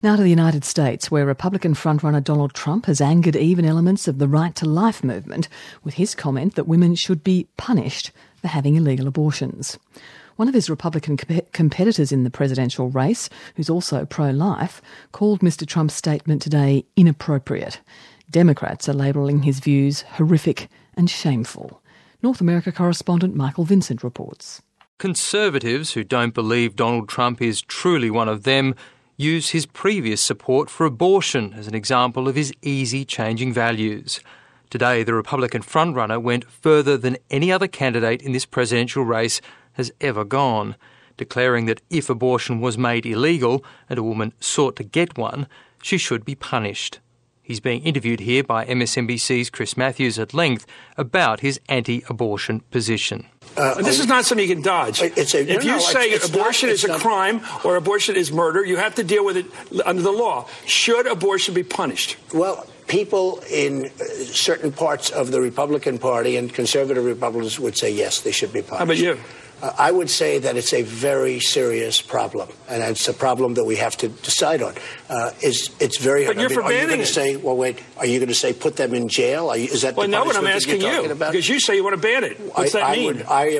Now to the United States, where Republican frontrunner Donald Trump has angered even elements of the Right to Life movement with his comment that women should be punished for having illegal abortions. One of his Republican competitors in the presidential race, who's also pro-life, called Mr Trump's statement today inappropriate. Democrats are labelling his views horrific and shameful. North America correspondent Michael Vincent reports. Conservatives who don't believe Donald Trump is truly one of them use his previous support for abortion as an example of his easy changing values. Today, the Republican frontrunner went further than any other candidate in this presidential race has ever gone, declaring that if abortion was made illegal and a woman sought to get one, she should be punished. He's being interviewed here by MSNBC's Chris Matthews at length about his anti-abortion position. This is not something you can dodge. If you say abortion is a crime or abortion is murder, you have to deal with it under the law. Should abortion be punished? Well, people in certain parts of the Republican Party and conservative Republicans would say, yes, they should be punished. How about you? I would say that it's a very serious problem, and it's a problem that we have to decide on. It's very hard. But you're forbidding Are you going to say, well, wait, are you going to say put them in jail? Is that well, the no, what I'm punishment asking you, because you say you want to ban it. What's that mean? I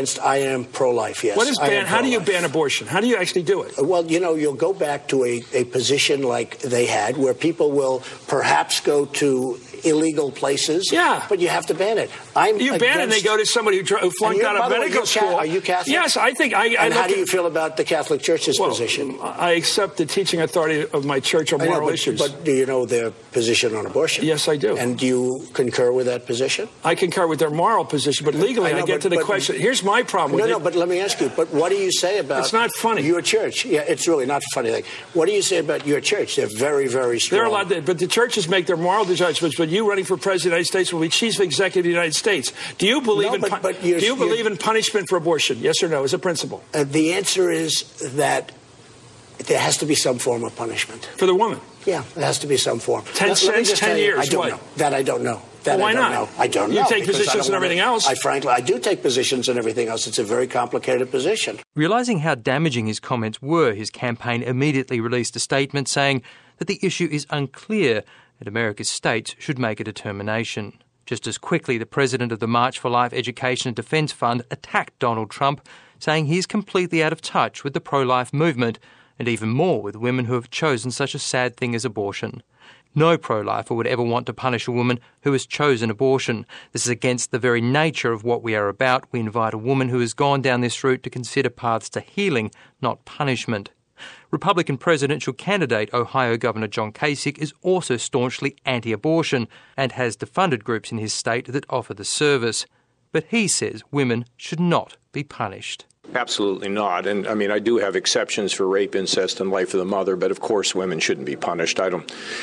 am pro-life, yes. What is ban? How do you ban abortion? How do you actually do it? Well, you'll go back to a position like they had where people will perhaps go to illegal places. Yeah. But you have to ban it. You ban it and they go to somebody who flunked out of medical school. Are you Catholic? Yes, I think And how do you feel about the Catholic Church's position? I accept the teaching authority of my church on moral issues. But do you know their position on abortion? Yes, I do. And do you concur with that position? I concur with their moral position, but legally I get to the question. Here's my problem with it. No, but let me ask you, but what do you say about It's not funny. Your church? Yeah, it's really not a funny thing. What do you say about your church? They're very, very strong. They're allowed to, but the churches make their moral judgments, but you running for president of the United States will be chief executive of the United States. Do you believe believe in punishment for abortion? Yes or no, as a principle? The answer is that there has to be some form of punishment. For the woman? Yeah, there has to be some form. 10 cents, 10 years, I don't know. That I don't know. Well, why not? I don't know. You take positions and everything else. I do take positions and everything else. It's a very complicated position. Realising how damaging his comments were, his campaign immediately released a statement saying that the issue is unclear and America's states should make a determination. Just as quickly, the president of the March for Life Education and Defence Fund attacked Donald Trump, saying he is completely out of touch with the pro-life movement and even more with women who have chosen such a sad thing as abortion. No pro-lifer would ever want to punish a woman who has chosen abortion. This is against the very nature of what we are about. We invite a woman who has gone down this route to consider paths to healing, not punishment. Republican presidential candidate Ohio Governor John Kasich is also staunchly anti-abortion and has defunded groups in his state that offer the service. But he says women should not be punished. Absolutely not. And I do have exceptions for rape, incest, and life of the mother, but of course women shouldn't be punished. I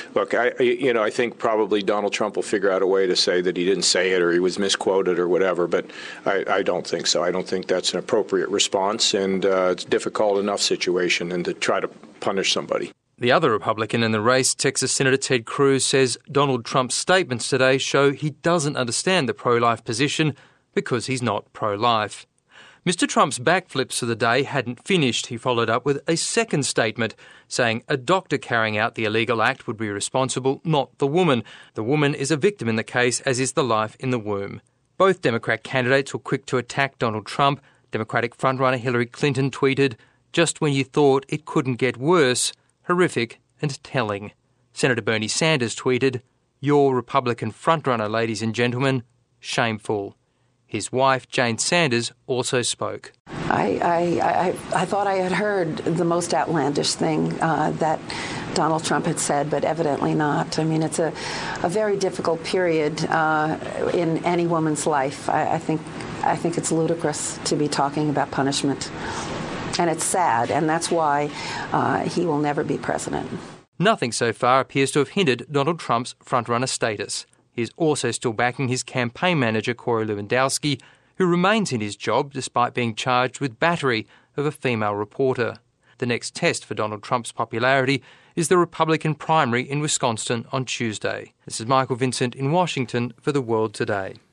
think probably Donald Trump will figure out a way to say that he didn't say it or he was misquoted or whatever, but I don't think so. I don't think that's an appropriate response, and it's a difficult enough situation and to try to punish somebody. The other Republican in the race, Texas Senator Ted Cruz, says Donald Trump's statements today show he doesn't understand the pro-life position because he's not pro-life. Mr Trump's backflips for the day hadn't finished. He followed up with a second statement, saying a doctor carrying out the illegal act would be responsible, not the woman. The woman is a victim in the case, as is the life in the womb. Both Democrat candidates were quick to attack Donald Trump. Democratic frontrunner Hillary Clinton tweeted, "Just when you thought it couldn't get worse, horrific and telling." Senator Bernie Sanders tweeted, "Your Republican frontrunner, ladies and gentlemen, shameful." His wife, Jane Sanders, also spoke. I thought I had heard the most outlandish thing that Donald Trump had said, but evidently not. It's a very difficult period in any woman's life. I think it's ludicrous to be talking about punishment. And it's sad, and that's why he will never be president. Nothing so far appears to have hindered Donald Trump's frontrunner status. He is also still backing his campaign manager, Corey Lewandowski, who remains in his job despite being charged with battery of a female reporter. The next test for Donald Trump's popularity is the Republican primary in Wisconsin on Tuesday. This is Michael Vincent in Washington for The World Today.